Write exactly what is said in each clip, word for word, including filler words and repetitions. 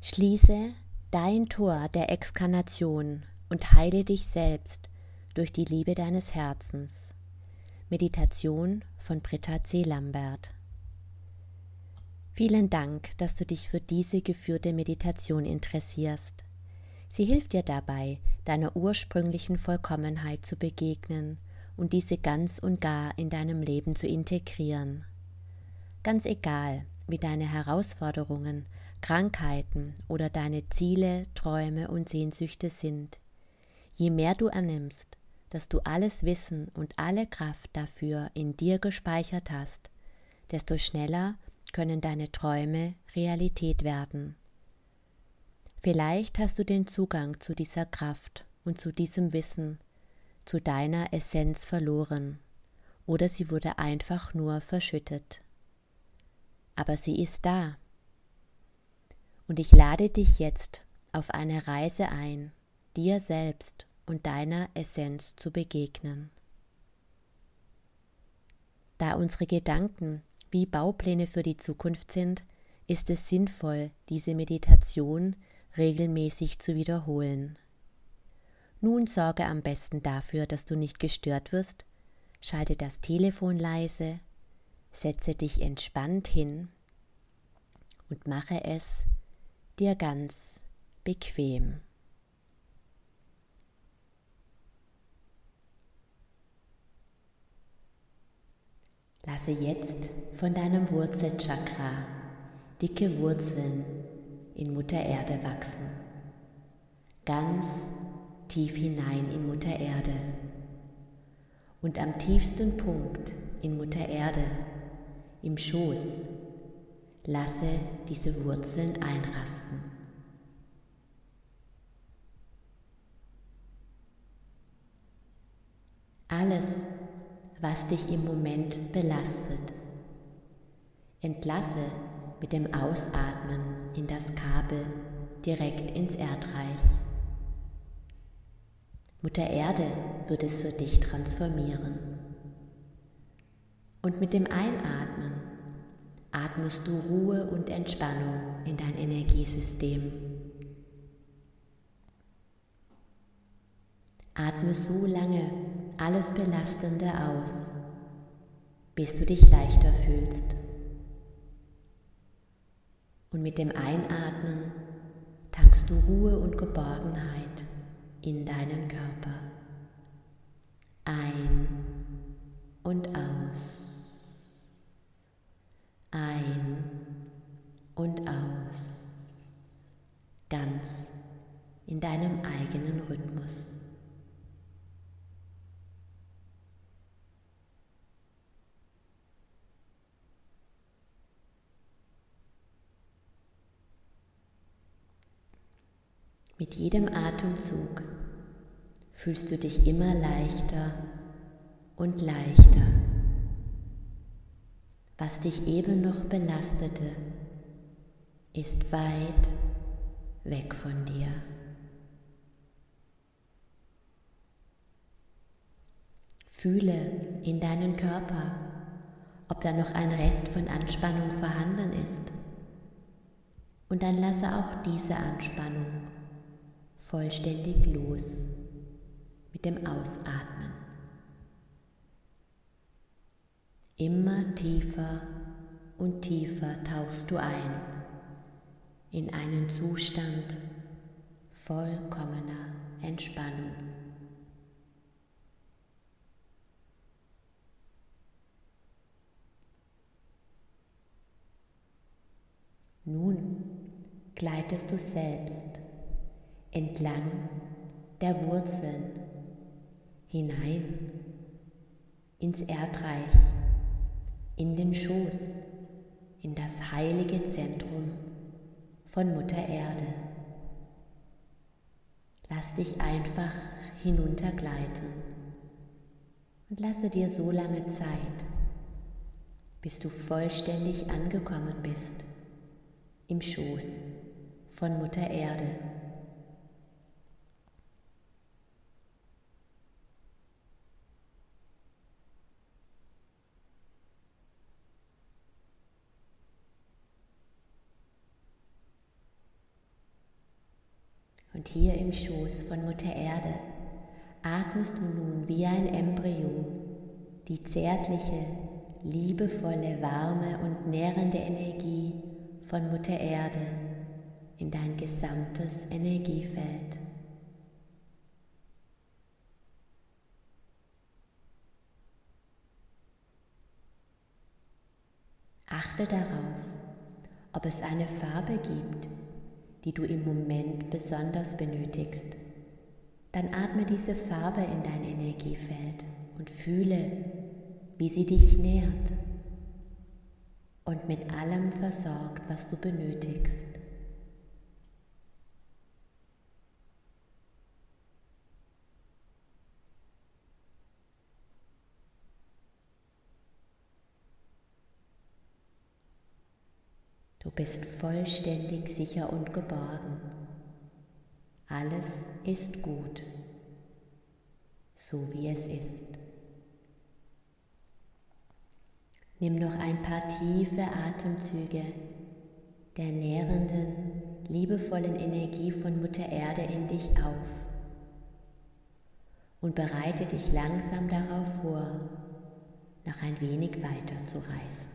Schließe dein Tor der Exkarnation und heile dich selbst durch die Liebe deines Herzens. Meditation von Britta C. Lambert. Vielen Dank, dass du dich für diese geführte Meditation interessierst. Sie hilft dir dabei, deiner ursprünglichen Vollkommenheit zu begegnen und diese ganz und gar in deinem Leben zu integrieren. Ganz egal, wie deine Herausforderungen, Krankheiten oder deine Ziele, Träume und Sehnsüchte sind. Je mehr du annimmst, dass du alles Wissen und alle Kraft dafür in dir gespeichert hast, desto schneller können deine Träume Realität werden. Vielleicht hast du den Zugang zu dieser Kraft und zu diesem Wissen, zu deiner Essenz verloren, oder sie wurde einfach nur verschüttet. Aber sie ist da. Und ich lade dich jetzt auf eine Reise ein, dir selbst und deiner Essenz zu begegnen. Da unsere Gedanken wie Baupläne für die Zukunft sind, ist es sinnvoll, diese Meditation regelmäßig zu wiederholen. Nun sorge am besten dafür, dass du nicht gestört wirst, schalte das Telefon leise, setze dich entspannt hin und mache es dir ganz bequem. Lasse jetzt von deinem Wurzelchakra dicke Wurzeln in Mutter Erde wachsen, ganz tief hinein in Mutter Erde. Und am tiefsten Punkt in Mutter Erde, im Schoß, lasse diese Wurzeln einrasten. Alles, was dich im Moment belastet, entlasse mit dem Ausatmen in das Kabel direkt ins Erdreich. Mutter Erde wird es für dich transformieren. Und mit dem Einatmen atmest du Ruhe und Entspannung in dein Energiesystem. Atme so lange alles Belastende aus, bis du dich leichter fühlst. Und mit dem Einatmen tankst du Ruhe und Geborgenheit in deinen Körper. Ein und aus. Ein und aus. Ganz in deinem eigenen Rhythmus. Mit jedem Atemzug fühlst du dich immer leichter und leichter. Was dich eben noch belastete, ist weit weg von dir. Fühle in deinen Körper, ob da noch ein Rest von Anspannung vorhanden ist. Und dann lasse auch diese Anspannung vollständig los mit dem Ausatmen. Immer tiefer und tiefer tauchst du ein in einen Zustand vollkommener Entspannung. Nun gleitest du selbst entlang der Wurzeln hinein ins Erdreich, in den Schoß, in das heilige Zentrum von Mutter Erde. Lass dich einfach hinuntergleiten und lasse dir so lange Zeit, bis du vollständig angekommen bist im Schoß von Mutter Erde. Und hier im Schoß von Mutter Erde atmest du nun wie ein Embryo die zärtliche, liebevolle, warme und nährende Energie von Mutter Erde in dein gesamtes Energiefeld. Achte darauf, ob es eine Farbe gibt, die du im Moment besonders benötigst. Dann atme diese Farbe in dein Energiefeld und fühle, wie sie dich nährt und mit allem versorgt, was du benötigst. Du bist vollständig sicher und geborgen. Alles ist gut, so wie es ist. Nimm noch ein paar tiefe Atemzüge der nährenden, liebevollen Energie von Mutter Erde in dich auf und bereite dich langsam darauf vor, noch ein wenig weiter zu reisen.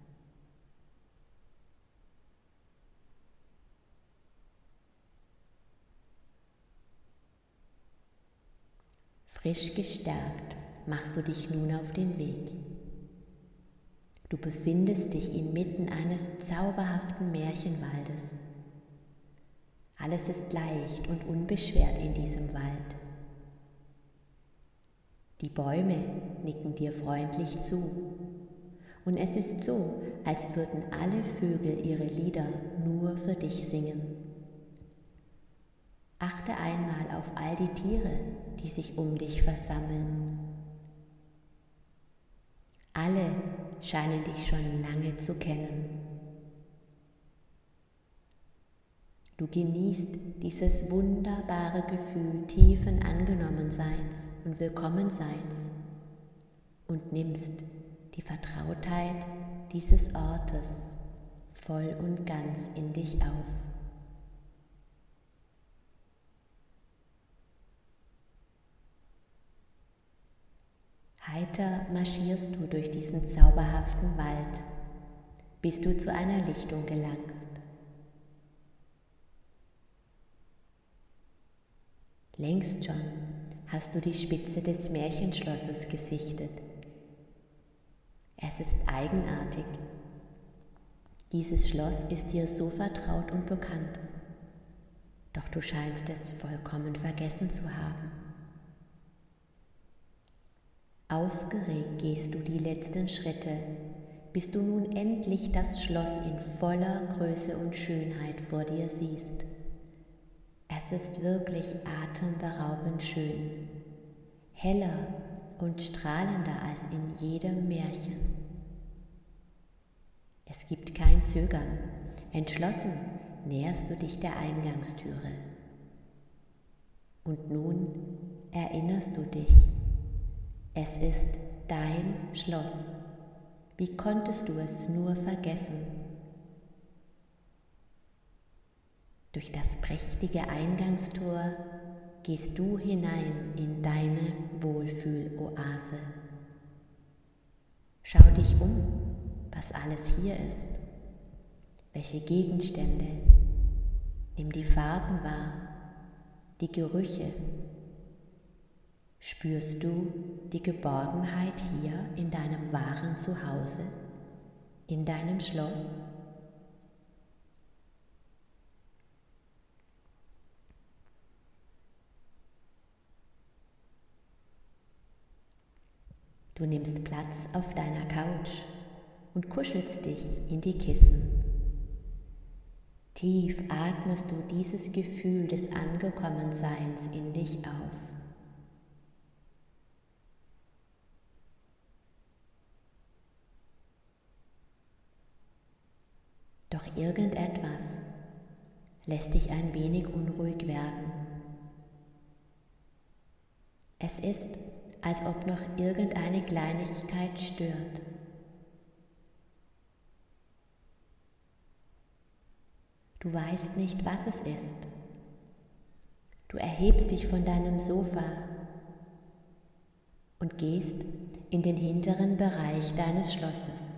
Frisch gestärkt machst du dich nun auf den Weg. Du befindest dich inmitten eines zauberhaften Märchenwaldes. Alles ist leicht und unbeschwert in diesem Wald. Die Bäume nicken dir freundlich zu und es ist so, als würden alle Vögel ihre Lieder nur für dich singen. Achte einmal auf all die Tiere, die sich um dich versammeln. Alle scheinen dich schon lange zu kennen. Du genießt dieses wunderbare Gefühl tiefen Angenommenseins und Willkommenseins und nimmst die Vertrautheit dieses Ortes voll und ganz in dich auf. Heiter marschierst du durch diesen zauberhaften Wald, bis du zu einer Lichtung gelangst. Längst schon hast du die Spitze des Märchenschlosses gesichtet. Es ist eigenartig. Dieses Schloss ist dir so vertraut und bekannt, doch du scheinst es vollkommen vergessen zu haben. Aufgeregt gehst du die letzten Schritte, bis du nun endlich das Schloss in voller Größe und Schönheit vor dir siehst. Es ist wirklich atemberaubend schön, heller und strahlender als in jedem Märchen. Es gibt kein Zögern, entschlossen näherst du dich der Eingangstüre. Und nun erinnerst du dich, es ist dein Schloss. Wie konntest du es nur vergessen? Durch das prächtige Eingangstor gehst du hinein in deine Wohlfühloase. Schau dich um, was alles hier ist. Welche Gegenstände? Nimm die Farben wahr, die Gerüche. Spürst du die Geborgenheit hier in deinem wahren Zuhause, in deinem Schloss? Du nimmst Platz auf deiner Couch und kuschelst dich in die Kissen. Tief atmest du dieses Gefühl des Angekommenseins in dich auf. Doch irgendetwas lässt dich ein wenig unruhig werden. Es ist, als ob noch irgendeine Kleinigkeit stört. Du weißt nicht, was es ist. Du erhebst dich von deinem Sofa und gehst in den hinteren Bereich deines Schlosses.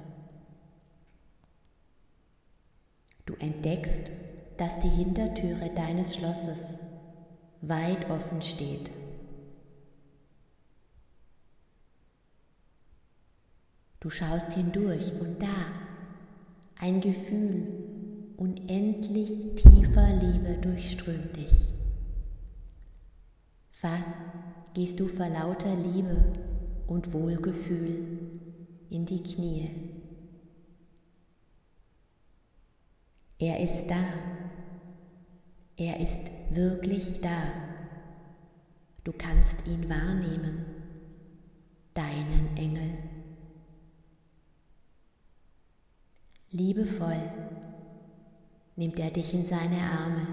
Du entdeckst, dass die Hintertüre deines Schlosses weit offen steht. Du schaust hindurch und da ein Gefühl unendlich tiefer Liebe durchströmt dich. Fast gehst du vor lauter Liebe und Wohlgefühl in die Knie. Er ist da. Er ist wirklich da. Du kannst ihn wahrnehmen, deinen Engel. Liebevoll nimmt er dich in seine Arme.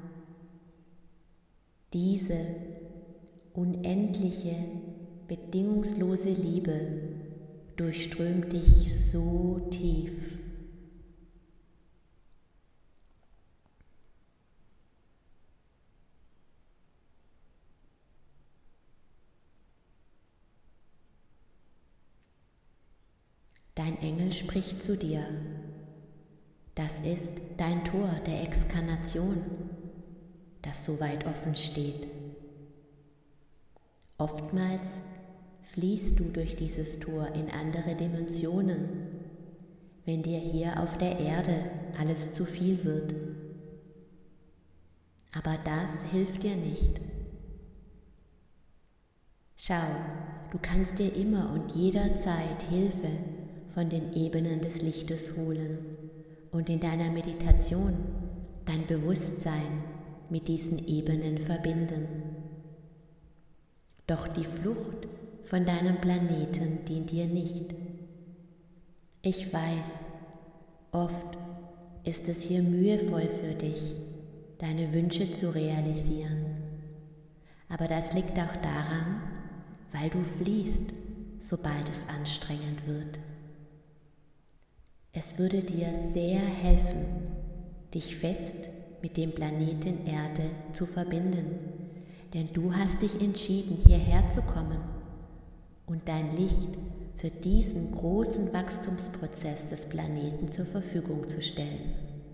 Diese unendliche, bedingungslose Liebe durchströmt dich so tief. Dein Engel spricht zu dir. Das ist dein Tor der Exkarnation, das so weit offen steht. Oftmals fließt du durch dieses Tor in andere Dimensionen, wenn dir hier auf der Erde alles zu viel wird. Aber das hilft dir nicht. Schau, du kannst dir immer und jederzeit Hilfe von den Ebenen des Lichtes holen und in deiner Meditation dein Bewusstsein mit diesen Ebenen verbinden. Doch die Flucht von deinem Planeten dient dir nicht. Ich weiß, oft ist es hier mühevoll für dich, deine Wünsche zu realisieren. Aber das liegt auch daran, weil du fliehst, sobald es anstrengend wird. Es würde dir sehr helfen, dich fest mit dem Planeten Erde zu verbinden, denn du hast dich entschieden, hierher zu kommen und dein Licht für diesen großen Wachstumsprozess des Planeten zur Verfügung zu stellen.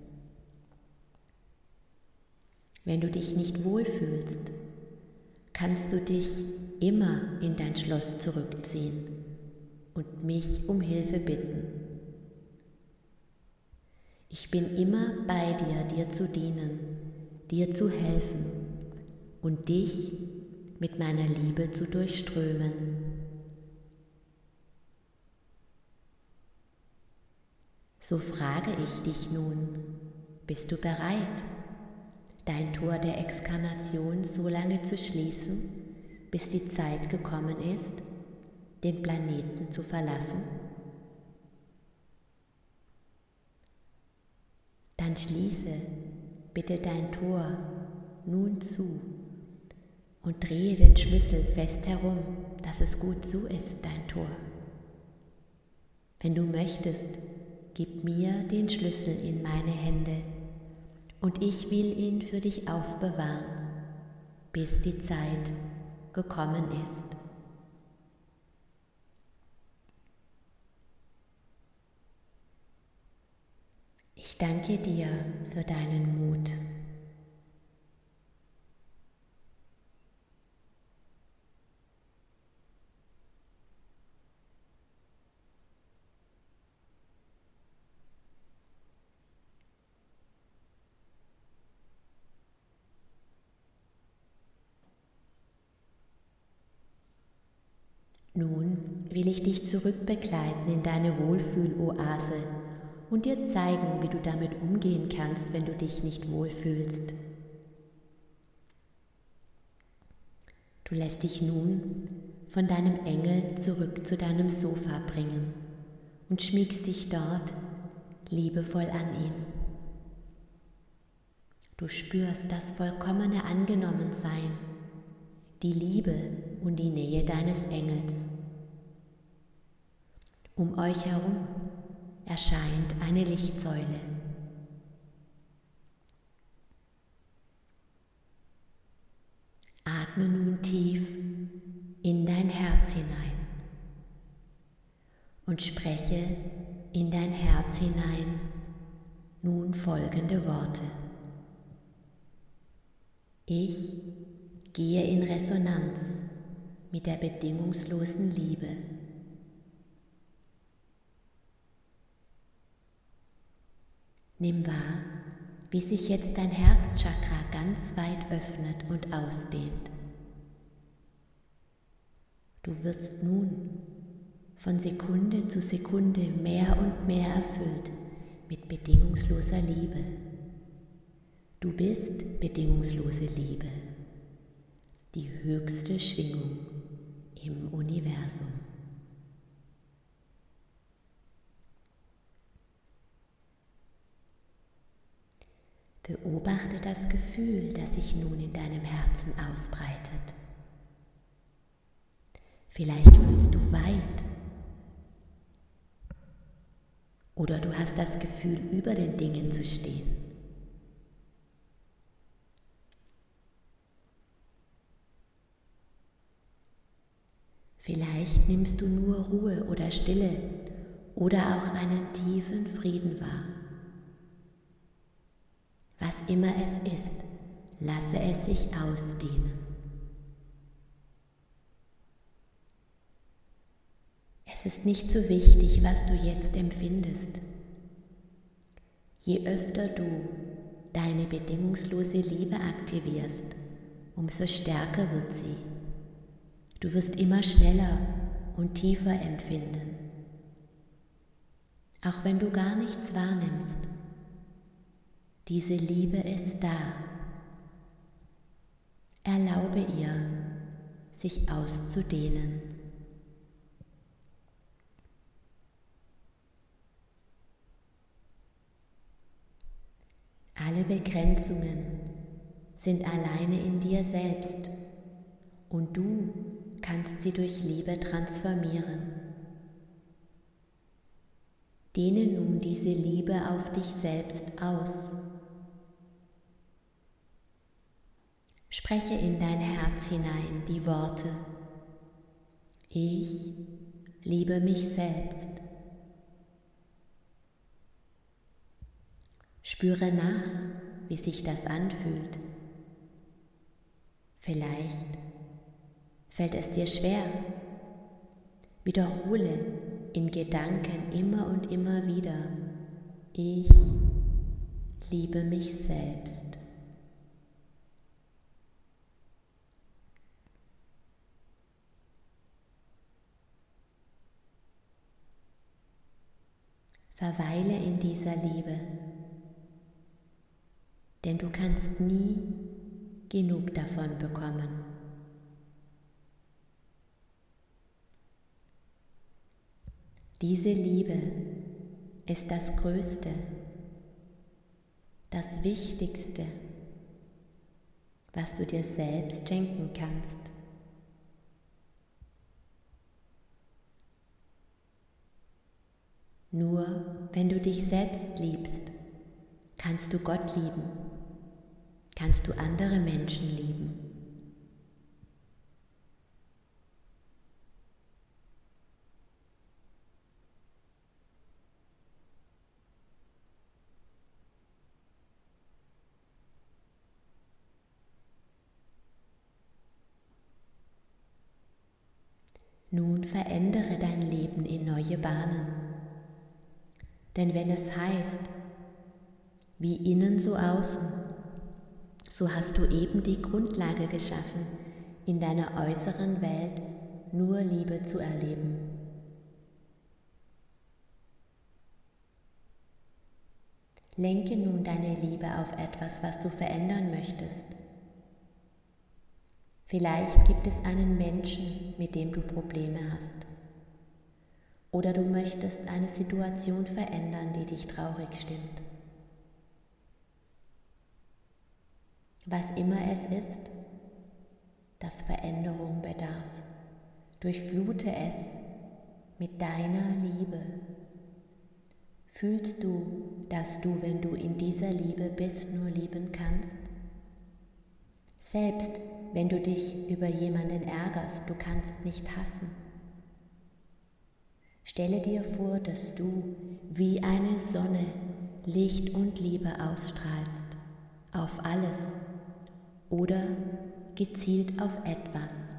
Wenn du dich nicht wohlfühlst, kannst du dich immer in dein Schloss zurückziehen und mich um Hilfe bitten. Ich bin immer bei dir, dir zu dienen, dir zu helfen und dich mit meiner Liebe zu durchströmen. So frage ich dich nun, bist du bereit, dein Tor der Exkarnation so lange zu schließen, bis die Zeit gekommen ist, den Planeten zu verlassen? Dann schließe bitte dein Tor nun zu und drehe den Schlüssel fest herum, dass es gut zu ist, dein Tor. Wenn du möchtest, gib mir den Schlüssel in meine Hände und ich will ihn für dich aufbewahren, bis die Zeit gekommen ist. Ich danke dir für deinen Mut. Nun will ich dich zurückbegleiten in deine Wohlfühloase und dir zeigen, wie du damit umgehen kannst, wenn du dich nicht wohlfühlst. Du lässt dich nun von deinem Engel zurück zu deinem Sofa bringen und schmiegst dich dort liebevoll an ihn. Du spürst das vollkommene Angenommensein, die Liebe und die Nähe deines Engels. Um euch herum erscheint eine Lichtsäule. Atme nun tief in dein Herz hinein und spreche in dein Herz hinein nun folgende Worte. Ich gehe in Resonanz mit der bedingungslosen Liebe. Nimm wahr, wie sich jetzt dein Herzchakra ganz weit öffnet und ausdehnt. Du wirst nun von Sekunde zu Sekunde mehr und mehr erfüllt mit bedingungsloser Liebe. Du bist bedingungslose Liebe, die höchste Schwingung im Universum. Beobachte das Gefühl, das sich nun in deinem Herzen ausbreitet. Vielleicht fühlst du weit oder du hast das Gefühl, über den Dingen zu stehen. Vielleicht nimmst du nur Ruhe oder Stille oder auch einen tiefen Frieden wahr. Was immer es ist, lasse es sich ausdehnen. Es ist nicht so wichtig, was du jetzt empfindest. Je öfter du deine bedingungslose Liebe aktivierst, umso stärker wird sie. Du wirst immer schneller und tiefer empfinden. Auch wenn du gar nichts wahrnimmst, diese Liebe ist da. Erlaube ihr, sich auszudehnen. Alle Begrenzungen sind alleine in dir selbst und du kannst sie durch Liebe transformieren. Dehne nun diese Liebe auf dich selbst aus. Spreche in dein Herz hinein die Worte: Ich liebe mich selbst. Spüre nach, wie sich das anfühlt. Vielleicht fällt es dir schwer. Wiederhole in Gedanken immer und immer wieder: Ich liebe mich selbst. Verweile in dieser Liebe, denn du kannst nie genug davon bekommen. Diese Liebe ist das Größte, das Wichtigste, was du dir selbst schenken kannst. Nur wenn du dich selbst liebst, kannst du Gott lieben, kannst du andere Menschen lieben. Nun verändere dein Leben in neue Bahnen. Denn wenn es heißt, wie innen so außen, so hast du eben die Grundlage geschaffen, in deiner äußeren Welt nur Liebe zu erleben. Lenke nun deine Liebe auf etwas, was du verändern möchtest. Vielleicht gibt es einen Menschen, mit dem du Probleme hast. Oder du möchtest eine Situation verändern, die dich traurig stimmt. Was immer es ist, das Veränderung bedarf, durchflute es mit deiner Liebe. Fühlst du, dass du, wenn du in dieser Liebe bist, nur lieben kannst? Selbst wenn du dich über jemanden ärgerst, du kannst nicht hassen. Stelle dir vor, dass du wie eine Sonne Licht und Liebe ausstrahlst, auf alles oder gezielt auf etwas.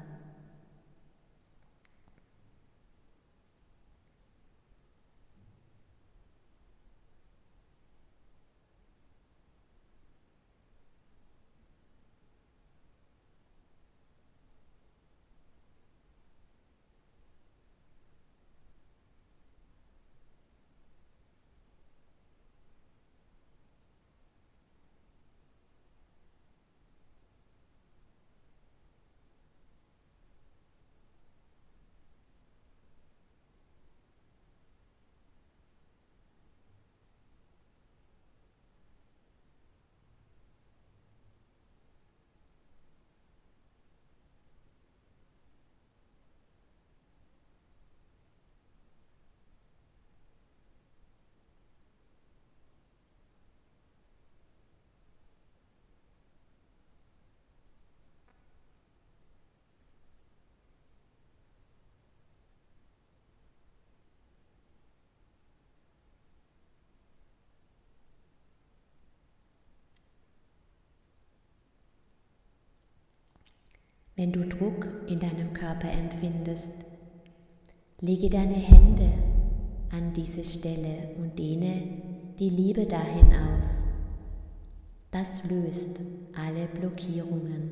Wenn du Druck in deinem Körper empfindest, lege deine Hände an diese Stelle und dehne die Liebe dahin aus. Das löst alle Blockierungen.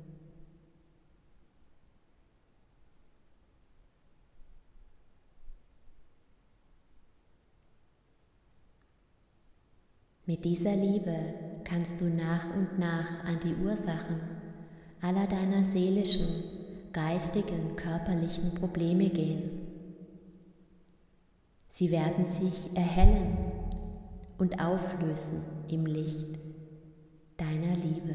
Mit dieser Liebe kannst du nach und nach an die Ursachen aller deiner seelischen, geistigen, körperlichen Probleme gehen. Sie werden sich erhellen und auflösen im Licht deiner Liebe.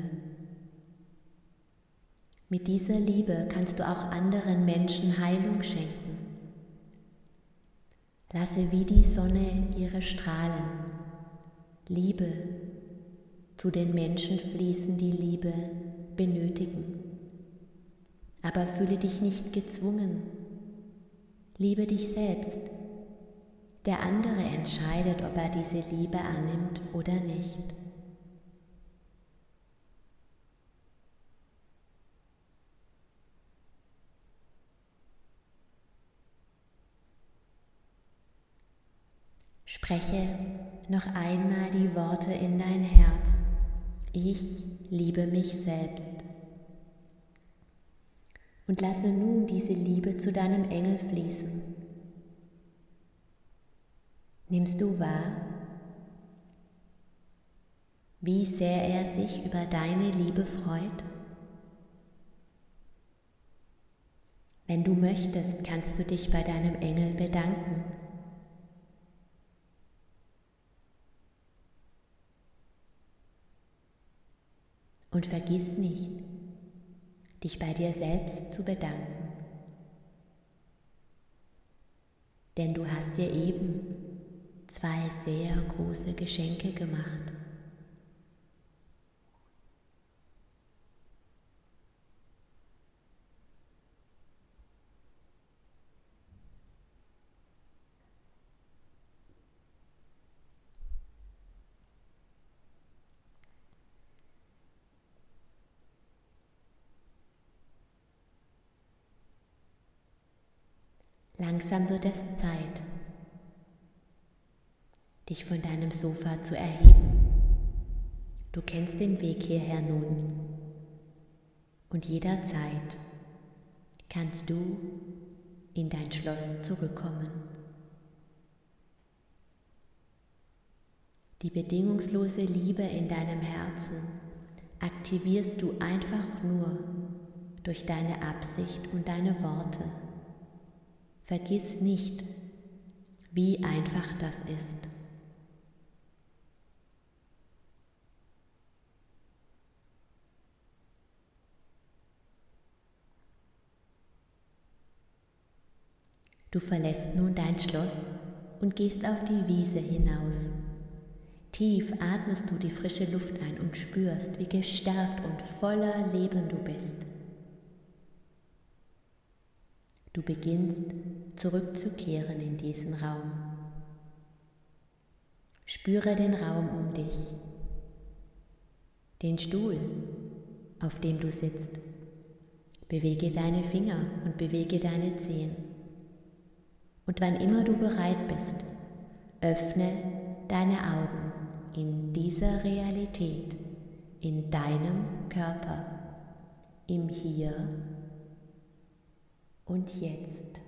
Mit dieser Liebe kannst du auch anderen Menschen Heilung schenken. Lasse wie die Sonne ihre Strahlen, Liebe, zu den Menschen fließen, die Liebe benötigen. Aber fühle dich nicht gezwungen. Liebe dich selbst. Der andere entscheidet, ob er diese Liebe annimmt oder nicht. Spreche noch einmal die Worte in dein Herz. Ich liebe mich selbst. Und lasse nun diese Liebe zu deinem Engel fließen. Nimmst du wahr, wie sehr er sich über deine Liebe freut? Wenn du möchtest, kannst du dich bei deinem Engel bedanken. Und vergiss nicht, dich bei dir selbst zu bedanken. Denn du hast dir eben zwei sehr große Geschenke gemacht. Langsam wird es Zeit, dich von deinem Sofa zu erheben. Du kennst den Weg hierher nun und jederzeit kannst du in dein Schloss zurückkommen. Die bedingungslose Liebe in deinem Herzen aktivierst du einfach nur durch deine Absicht und deine Worte. Vergiss nicht, wie einfach das ist. Du verlässt nun dein Schloss und gehst auf die Wiese hinaus. Tief atmest du die frische Luft ein und spürst, wie gestärkt und voller Leben du bist. Du beginnst zurückzukehren in diesen Raum. Spüre den Raum um dich, den Stuhl, auf dem du sitzt. Bewege deine Finger und bewege deine Zehen. Und wann immer du bereit bist, öffne deine Augen in dieser Realität, in deinem Körper, im Hier und Jetzt.